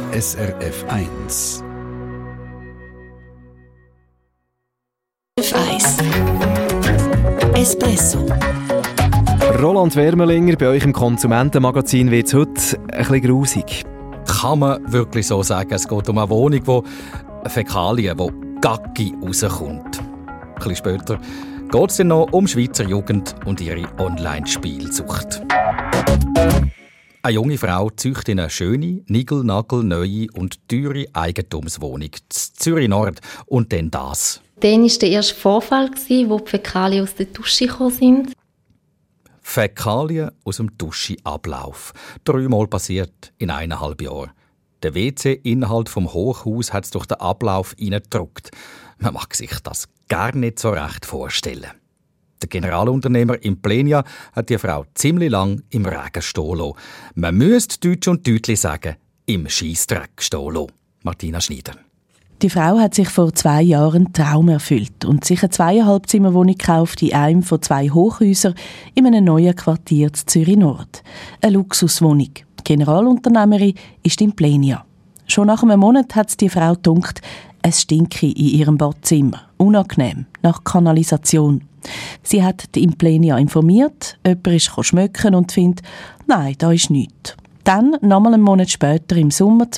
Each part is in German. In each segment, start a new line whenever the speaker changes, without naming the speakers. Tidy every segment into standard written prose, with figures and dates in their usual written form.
SRF 1.
F1 Espresso.
Roland Wermelinger, bei euch im Konsumentenmagazin wird es heute ein bisschen grusig.
Kann man wirklich so sagen? Es geht um eine Wohnung, wo Fäkalien, wo Gacki rauskommt. Ein bisschen später geht es dann noch um Schweizer Jugend und ihre Online-Spielsucht. Eine junge Frau züchtet eine schöne, nigelnagelneue und teure Eigentumswohnung in Zürich Nord. Und dann das.
Dann war der erste Vorfall, wo die Fäkalien aus der Dusche gekommen sind.
Fäkalien aus dem Duscheablauf. 3-mal passiert in 1,5 Jahren. Der WC-Inhalt vom Hochhaus hat es durch den Ablauf hineingedrückt. Man mag sich das gar nicht so recht vorstellen. Der Generalunternehmer Implenia hat die Frau ziemlich lang im Regen stehen lassen. Man müsste deutsch und deutlich sagen, im Scheissdreck stehen lassen. Martina Schneider.
Die Frau hat sich vor 2 Jahren einen Traum erfüllt und sich eine 2,5-Zimmer-Wohnung gekauft in einem von 2 Hochhäusern in einem neuen Quartier in Zürich Nord. Eine Luxuswohnung. Die Generalunternehmerin ist Implenia. Schon nach einem Monat hat es die Frau gedacht, es stinke in ihrem Badzimmer. Unangenehm, nach Kanalisation. Sie hat die Implenia informiert, jemand ist schmecken und findet, nein, da ist nichts. Dann, nochmal einen Monat später, im Sommer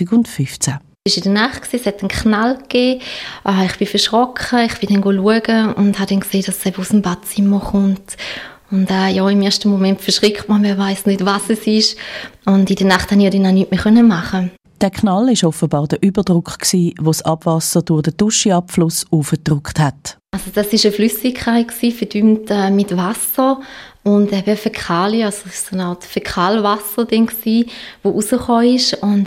2015.
Es war in der Nacht, es hat einen Knall gegeben. Ich bin verschrocken, ich bin dann schauen und habe dann gesehen, dass es aus dem Badzimmer kommt. Und im ersten Moment verschrickt man weiss nicht, was es ist. Und in der Nacht konnte ich dann auch nichts mehr machen.
Der Knall war offenbar der Überdruck, der das Abwasser durch den Duscheabfluss aufgedrückt hat.
Also das war eine Flüssigkeit, verdünnt mit Wasser und eben Fäkalien, also es war so eine Art Fäkalwasser, das rausgekommen ist. Und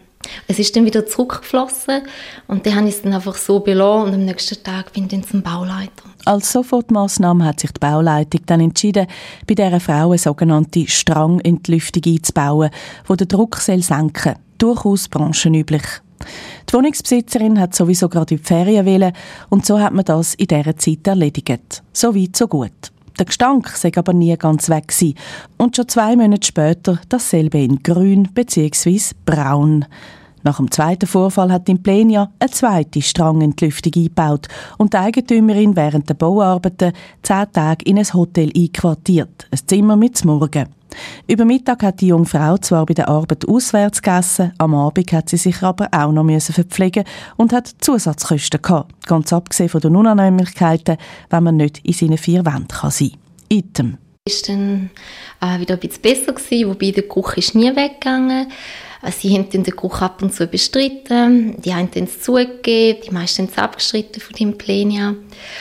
es ist dann wieder zurückgeflossen und dann habe ich es dann einfach so belassen und am nächsten Tag bin ich dann zum Bauleiter.
Als Sofortmaßnahme hat sich die Bauleitung dann entschieden, bei dieser Frau eine sogenannte Strangentlüftung einzubauen, die den Druck senken soll. Durchaus branchenüblich. Die Wohnungsbesitzerin hat sowieso gerade in die Ferien wollen und so hat man das in dieser Zeit erledigt. So weit, so gut. Der Gestank sei aber nie ganz weg gewesen. Und schon 2 Monate später dasselbe in grün bzw. braun. Nach dem zweiten Vorfall hat Implenia eine zweite Strangentlüftung eingebaut und die Eigentümerin während der Bauarbeiten 10 Tage in ein Hotel einquartiert. Ein Zimmer mit Morgen. Über Mittag hat die junge Frau zwar bei der Arbeit auswärts gegessen, am Abend hat sie sich aber auch noch verpflegen und hat Zusatzkosten gehabt. Ganz abgesehen von den Unannehmlichkeiten, wenn man nicht in seinen 4 Wänden sein kann. Item.
Es war dann wieder ein bisschen besser gewesen, wobei der Geruch ist nie weggegangen. Sie haben den Geruch ab und zu bestritten, die einen haben es zugegeben, die meisten haben es abgestritten von dem Implenia.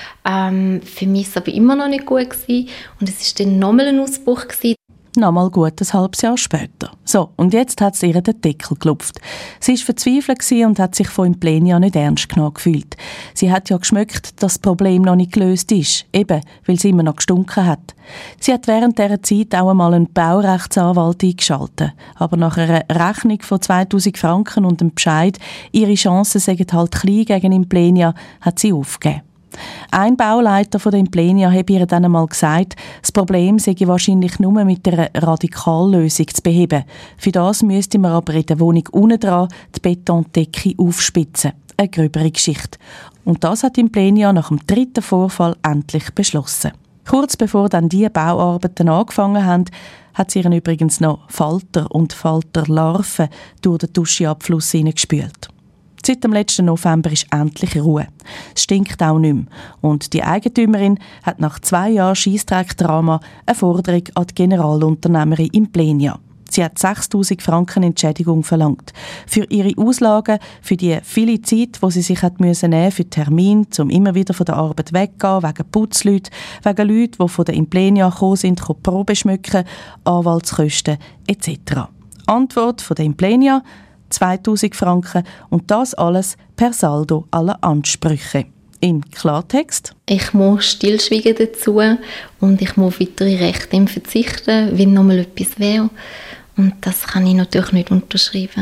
Für mich war es aber immer noch nicht gut gewesen. Und es war dann nochmal ein Ausbruch gewesen.
Nochmal gut ein halbes Jahr später. So, und jetzt hat es ihr den Deckel geklopft. Sie war verzweifelt und hat sich von Implenia nicht ernst genommen gefühlt. Sie hat ja geschmeckt, dass das Problem noch nicht gelöst ist, eben, weil es immer noch gestunken hat. Sie hat während dieser Zeit auch einmal einen Baurechtsanwalt eingeschaltet. Aber nach einer Rechnung von 2000 Franken und einem Bescheid, ihre Chancen seien halt klein gegen Implenia, hat sie aufgegeben. Ein Bauleiter von der Implenia hat ihr dann einmal gesagt, das Problem sei wahrscheinlich nur mit einer Radikallösung zu beheben. Für das müsste man aber in der Wohnung unten dran die Betondecke aufspitzen. Eine gröbere Geschichte. Und das hat Implenia nach dem 3. Vorfall endlich beschlossen. Kurz bevor dann die Bauarbeiten angefangen haben, hat sie ihren übrigens noch Falter und Falterlarven durch den Duscheabfluss hineingespült. Seit dem letzten November ist endlich Ruhe. Es stinkt auch nicht mehr. Und die Eigentümerin hat nach 2 Jahren Scheissdreck-Drama eine Forderung an die Generalunternehmerin Implenia. Sie hat 6'000 Franken Entschädigung verlangt. Für ihre Auslagen, für die viele Zeit, die sie sich hat nehmen für Termine, um immer wieder von der Arbeit weggehen, wegen Putzleuten, wegen Leuten, die von der Implenia gekommen sind, Probe schmücken, Anwaltskosten etc. Antwort von der Implenia: 2'000 Franken und das alles per Saldo aller Ansprüche. Im Klartext:
Ich muss stillschweigen dazu und ich muss weitere Rechte verzichten, wenn nochmal etwas wäre. Und das kann ich natürlich nicht unterschreiben.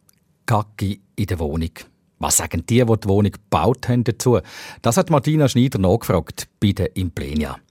Gacki in der Wohnung. Was sagen die Wohnung gebaut haben dazu? Das hat Martina Schneider nachgefragt bei der Implenia.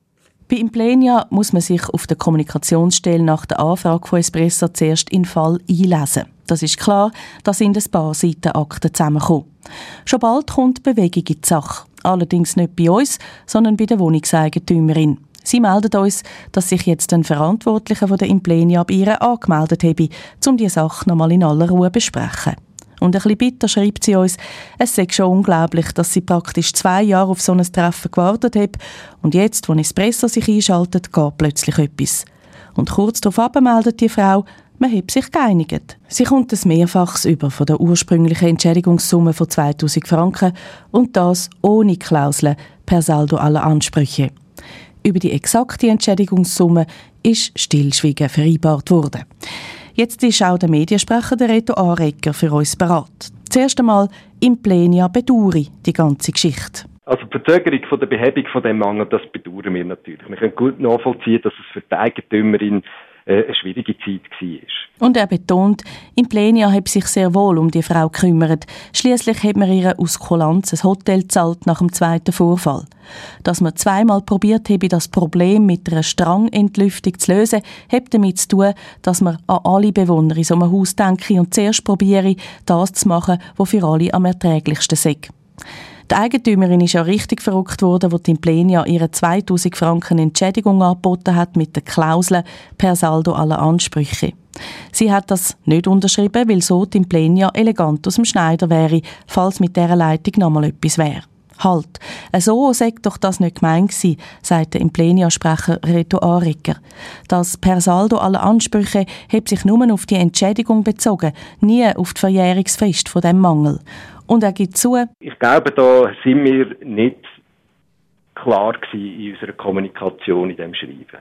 Bei Implenia muss man sich auf der Kommunikationsstelle nach der Anfrage von Espresso zuerst in den Fall einlesen. Das ist klar, da sind ein paar Seitenakten zusammengekommen. Schon bald kommt Bewegung in die Sache. Allerdings nicht bei uns, sondern bei der Wohnungseigentümerin. Sie meldet uns, dass sich jetzt ein Verantwortlicher von der Implenia bei ihr angemeldet habe, um die Sache noch mal in aller Ruhe zu besprechen. Und ein bisschen bitter schreibt sie uns, es sei schon unglaublich, dass sie praktisch 2 Jahre auf so ein Treffen gewartet hat und jetzt, wo Espresso sich einschaltet, geht plötzlich etwas. Und kurz darauf meldet die Frau, man hat sich geeinigt. Sie kommt ein Mehrfaches über von der ursprünglichen Entschädigungssumme von 2000 Franken und das ohne Klauseln per Saldo aller Ansprüche. Über die exakte Entschädigungssumme ist Stillschweigen vereinbart worden. Jetzt ist auch der Mediensprecher der Reto Aregger für uns bereit. Zuerst einmal Implenia bedauere die ganze Geschichte.
Also die Verzögerung von der Behebung von dem Mangel, das bedauern wir natürlich. Wir können gut nachvollziehen, dass es für die Eigentümerin eine schwierige Zeit war.
Und er betont, Implenia habe sich sehr wohl um die Frau gekümmert. Schliesslich hat man ihr aus Kulanz ein Hotel gezahlt nach dem 2. Vorfall. Dass man 2-mal probiert habe, das Problem mit einer Strangentlüftung zu lösen, hat damit zu tun, dass man an alle Bewohner in so einem Haus denke und zuerst probiere, das zu machen, was für alle am erträglichsten sei. Die Eigentümerin ist ja richtig verrückt worden, als die Implenia ihre 2000 Franken Entschädigung angeboten hat mit der Klausel per Saldo aller Ansprüche. Sie hat das nicht unterschrieben, weil so die Implenia elegant aus dem Schneider wäre, falls mit dieser Leitung noch mal etwas wäre. Halt, so sei doch das nicht gemeint gewesen, sagt der Implenia-Sprecher Reto Aregger. Das per Saldo aller Ansprüche hat sich nur auf die Entschädigung bezogen, nie auf die Verjährungsfrist von dem Mangel. Und er gibt zu,
ich glaube, da sind wir nicht klar gewesen in unserer Kommunikation in diesem Schreiben.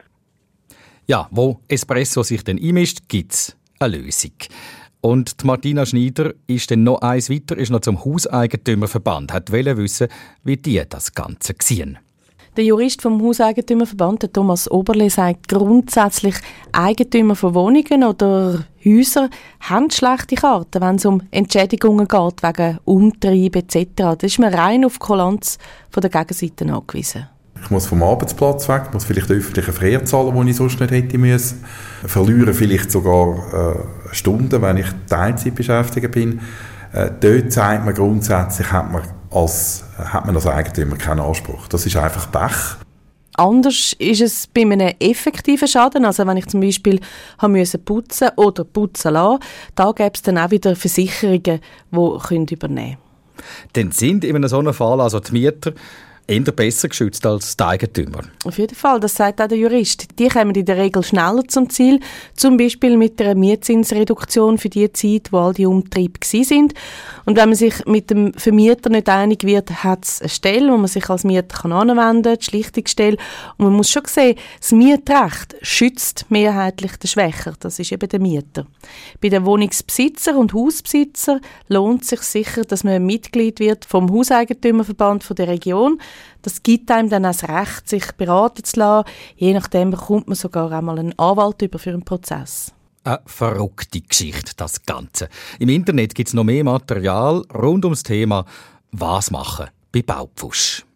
Ja, wo Espresso sich dann einmischt, gibt es eine Lösung. Und die Martina Schneider ist dann noch eins weiter, ist noch zum Hauseigentümerverband, hat wissen, wie die das Ganze sehen.
Der Jurist vom Hauseigentümerverband, der Thomas Oberle, sagt grundsätzlich, Eigentümer von Wohnungen oder Häusern haben schlechte Karten, wenn es um Entschädigungen geht, wegen Umtrieb etc. Da ist man rein auf die Kulanz von der Gegenseite angewiesen.
Ich muss vom Arbeitsplatz weg, muss vielleicht öffentlichen Verkehr zahlen, den ich sonst nicht hätte müssen. Verliere vielleicht sogar Stunden, wenn ich Teilzeit beschäftigt bin. Dort sagt man grundsätzlich, hat man als Eigentümer keinen Anspruch. Das ist einfach Pech.
Anders ist es bei einem effektiven Schaden. Also wenn ich zum Beispiel putzen oder putzen lassen, da gäbe es dann auch wieder Versicherungen, die übernehmen können.
Dann sind in einem solchen Fall also die Mieter eher besser geschützt als die Eigentümer.
Auf jeden Fall, das sagt auch der Jurist. Die kommen in der Regel schneller zum Ziel, zum Beispiel mit einer Mietzinsreduktion für die Zeit, wo all die Umtriebe waren. Und wenn man sich mit dem Vermieter nicht einig wird, hat es eine Stelle, wo man sich als Mieter anwenden kann, die Schlichtungsstelle. Und man muss schon sehen, das Mietrecht schützt mehrheitlich den Schwächer, das ist eben der Mieter. Bei den Wohnungsbesitzer und Hausbesitzer lohnt es sich sicher, dass man Mitglied wird vom Hauseigentümerverband von der Region. Das gibt einem dann auch das Recht, sich beraten zu lassen. Je nachdem bekommt man sogar einmal einen Anwalt über für einen Prozess.
Eine verrückte Geschichte, das Ganze. Im Internet gibt es noch mehr Material rund ums Thema «Was machen bei Baupfusch?».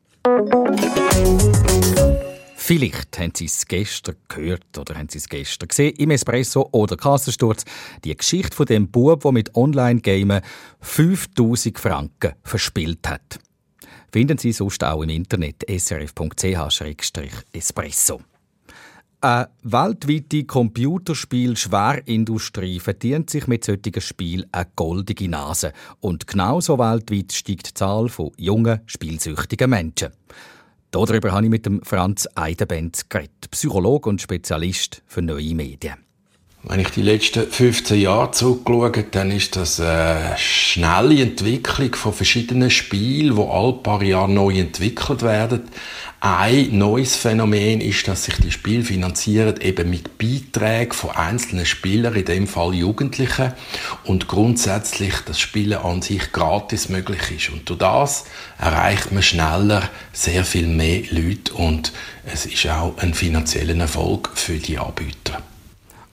Vielleicht haben Sie es gestern gehört oder haben Sie es gestern gesehen im Espresso oder Kassensturz. Die Geschichte von dem Bub, der mit Online-Gamen 5000 Franken verspielt hat. Finden Sie sonst auch im Internet srf.ch/espresso. Eine weltweite Computerspiel-Schwerindustrie verdient sich mit solchen Spielen eine goldige Nase. Und genauso weltweit steigt die Zahl von jungen, spielsüchtigen Menschen. Darüber habe ich mit dem Franz Eidenbenz geredet, Psychologe und Spezialist für neue Medien.
Wenn ich die letzten 15 Jahre zurückschaue, dann ist das eine schnelle Entwicklung von verschiedenen Spielen, die alle paar Jahre neu entwickelt werden. Ein neues Phänomen ist, dass sich die Spiele finanzieren eben mit Beiträgen von einzelnen Spielern, in dem Fall Jugendlichen, und grundsätzlich das Spielen an sich gratis möglich ist. Und durch das erreicht man schneller sehr viel mehr Leute und es ist auch ein finanzieller Erfolg für die Anbieter.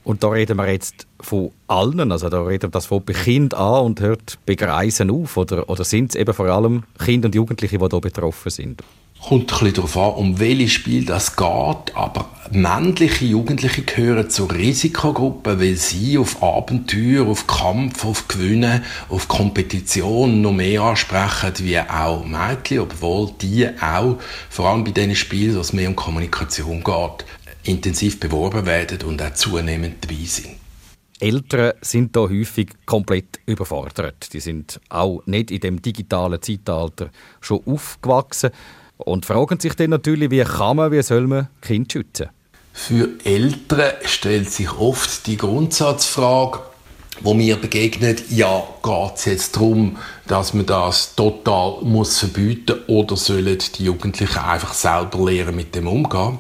Und da reden wir jetzt von allen, also da reden wir das von Kind an und hört bei Greisen auf, oder sind es eben vor allem Kinder und Jugendliche, die hier betroffen sind?
Kommt ein bisschen darauf an, um welches Spiel das geht, aber männliche Jugendliche gehören zur Risikogruppe, weil sie auf Abenteuer, auf Kampf, auf Gewinnen, auf Kompetition noch mehr ansprechen, wie auch Mädchen, obwohl die auch, vor allem bei diesen Spielen, wo es mehr um Kommunikation geht, intensiv beworben werden und auch zunehmend dabei sind.
Eltern sind da häufig komplett überfordert. Die sind auch nicht in dem digitalen Zeitalter schon aufgewachsen und fragen sich dann natürlich, wie soll man Kind schützen?
Für Eltern stellt sich oft die Grundsatzfrage, wo mir begegnet, ja, geht es jetzt darum, dass man das total muss verbieten oder sollen die Jugendlichen einfach selber lernen, mit dem umgehen?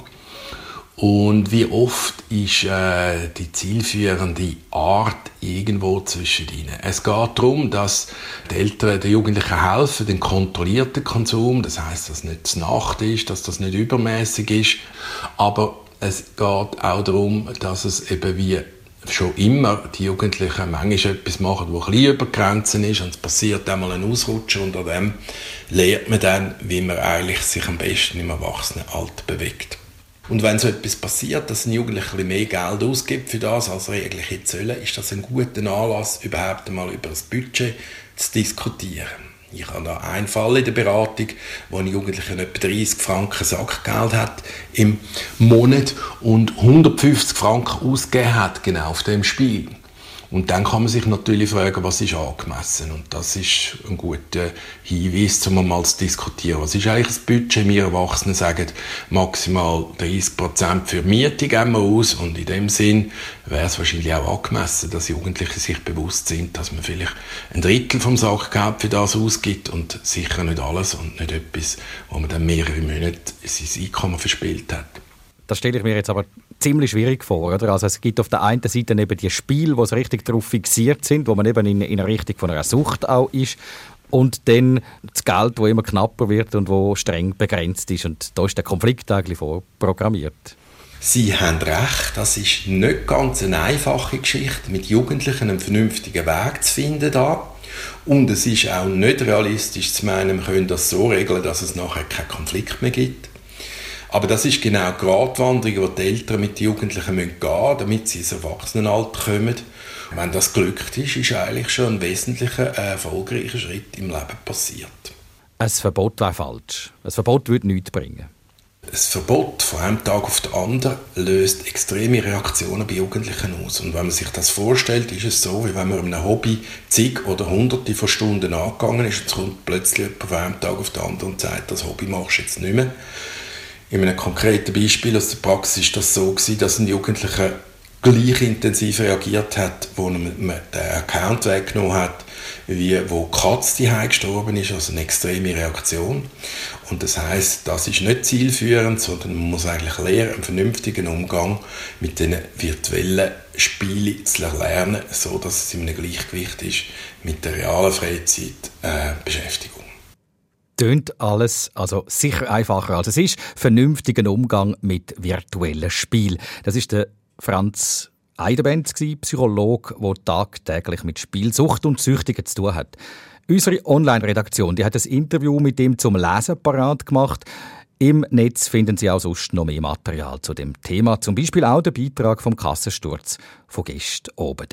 Und wie oft ist die zielführende Art irgendwo zwischen ihnen. Es geht darum, dass die Eltern den Jugendlichen helfen, den kontrollierten Konsum, das heisst, dass es nicht zu Nacht ist, dass das nicht übermäßig ist, aber es geht auch darum, dass es eben wie schon immer die Jugendlichen manchmal etwas machen, das ein bisschen über Grenzen ist und es passiert einmal ein Ausrutscher und an dem lernt man dann, wie man eigentlich sich am besten im Erwachsenenalter bewegt. Und wenn so etwas passiert, dass ein Jugendlicher ein bisschen mehr Geld ausgibt für das, als er eigentlich hätte sollen, ist das ein guter Anlass, überhaupt einmal über das Budget zu diskutieren. Ich habe da einen Fall in der Beratung, wo ein Jugendlicher etwa 30 Franken Sackgeld hat im Monat und 150 Franken ausgegeben hat, genau auf dem Spiel. Und dann kann man sich natürlich fragen, was ist angemessen? Und das ist ein guter Hinweis, um mal zu diskutieren. Was ist eigentlich das Budget? Wir Erwachsene sagen, maximal 30% für Miete geben wir aus. Und in dem Sinn wäre es wahrscheinlich auch angemessen, dass Jugendliche sich bewusst sind, dass man vielleicht ein Drittel vom Sackgeld für das ausgibt und sicher nicht alles und nicht etwas, wo man dann mehrere Monate sein Einkommen verspielt hat.
Das stelle ich mir jetzt aber ziemlich schwierig vor, oder? Also es gibt auf der einen Seite eben die Spiele, die richtig darauf fixiert sind, wo man eben in einer Richtung von einer Sucht auch ist, und dann das Geld, das immer knapper wird und wo streng begrenzt ist. Und da ist der Konflikt eigentlich vorprogrammiert.
Sie haben recht, das ist nicht ganz eine einfache Geschichte, mit Jugendlichen einen vernünftigen Weg zu finden da. Und es ist auch nicht realistisch zu meinen, wir können das so regeln, dass es nachher keinen Konflikt mehr gibt. Aber das ist genau die Gratwanderung, die die Eltern mit den Jugendlichen gehen müssen, damit sie ins Erwachsenenalter kommen. Wenn das glückt ist, ist eigentlich schon ein wesentlicher, erfolgreicher Schritt im Leben passiert.
Ein Verbot wäre falsch. Ein Verbot würde nichts bringen.
Ein Verbot von einem Tag auf den anderen löst extreme Reaktionen bei Jugendlichen aus. Und wenn man sich das vorstellt, ist es so, wie wenn man einem Hobby zig oder hunderte von Stunden angegangen ist und es kommt plötzlich jemand von einem Tag auf den anderen und sagt, das Hobby machst du jetzt nicht mehr. In einem konkreten Beispiel aus der Praxis war das so, dass ein Jugendlicher gleich intensiv reagiert hat, wo man den Account weggenommen hat, wie wo die Katze die Hause gestorben ist, also eine extreme Reaktion. Und das heisst, das ist nicht zielführend, sondern man muss eigentlich lernen, einen vernünftigen Umgang mit diesen virtuellen Spielen zu lernen, so dass es in einem Gleichgewicht ist mit der realen Freizeitbeschäftigung.
Tönt alles also sicher einfacher als es ist. Vernünftigen Umgang mit virtuellen Spielen. Das ist der Franz Eidenbenz, Psychologe, der tagtäglich mit Spielsucht und Süchtigen zu tun hat. Unsere Online-Redaktion, die hat ein Interview mit ihm zum Lesen parat gemacht. Im Netz finden Sie auch sonst noch mehr Material zu dem Thema. Zum Beispiel auch den Beitrag vom Kassensturz von gestern oben.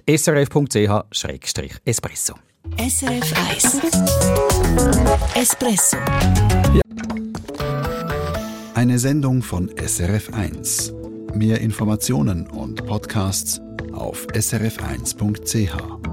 srf.ch/espresso.
SRF 1 Espresso.
Eine Sendung von SRF 1. Mehr Informationen und Podcasts auf srf1.ch.